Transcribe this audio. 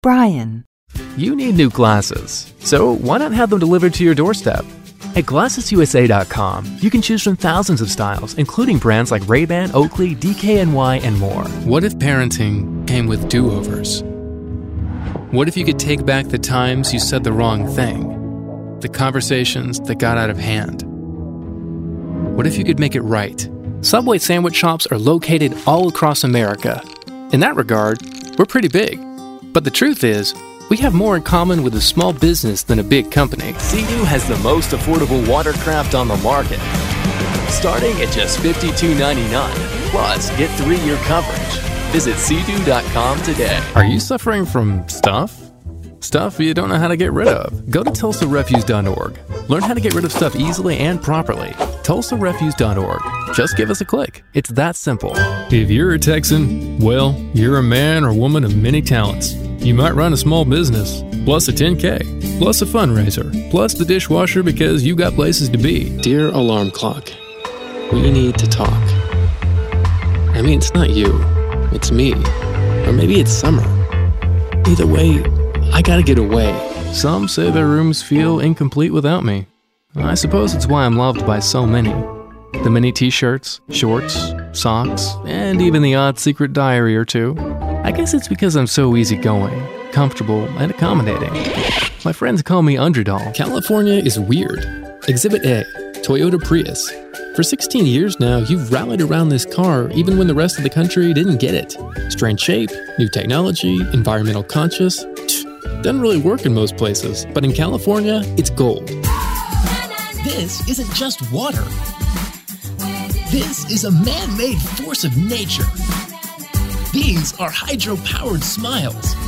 Brian. You need new glasses, so why not have them delivered to your doorstep? At GlassesUSA.com, you can choose from thousands of styles, including brands like Ray-Ban, Oakley, DKNY, and more. What if parenting came with do-overs? What if you could take back the times you said the wrong thing? The conversations that got out of hand? What if you could make it right? Subway sandwich shops are located all across America. In that regard, we're pretty big. But the truth is, we have more in common with a small business than a big company. Sea-Doo has the most affordable watercraft on the market, starting at just $52.99. Plus, get 3-year coverage. Visit Sea-Doo.com today. Are you suffering from stuff? Stuff you don't know how to get rid of? Go to TulsaRefuse.org. Learn how to get rid of stuff easily and properly. TulsaRefuse.org. Just give us a click. It's that simple. If you're a Texan, well, you're a man or woman of many talents. You might run a small business, plus a 10K, plus a fundraiser, plus the dishwasher because you got places to be. Dear alarm clock, we need to talk. I mean, it's not you, it's me. Or maybe it's summer. Either way, I gotta get away. Some say their rooms feel incomplete without me. I suppose it's why I'm loved by so many. The many t-shirts, shorts, socks, and even the odd secret diary or two. I guess it's because I'm so easygoing, comfortable, and accommodating. My friends call me Underdog. California is weird. Exhibit A, Toyota Prius. For 16 years now, you've rallied around this car even when the rest of the country didn't get it. Strange shape, new technology, environmental conscious. Doesn't really work in most places, but in California, it's gold. This isn't just water. This is a man-made force of nature. These are hydro-powered smiles.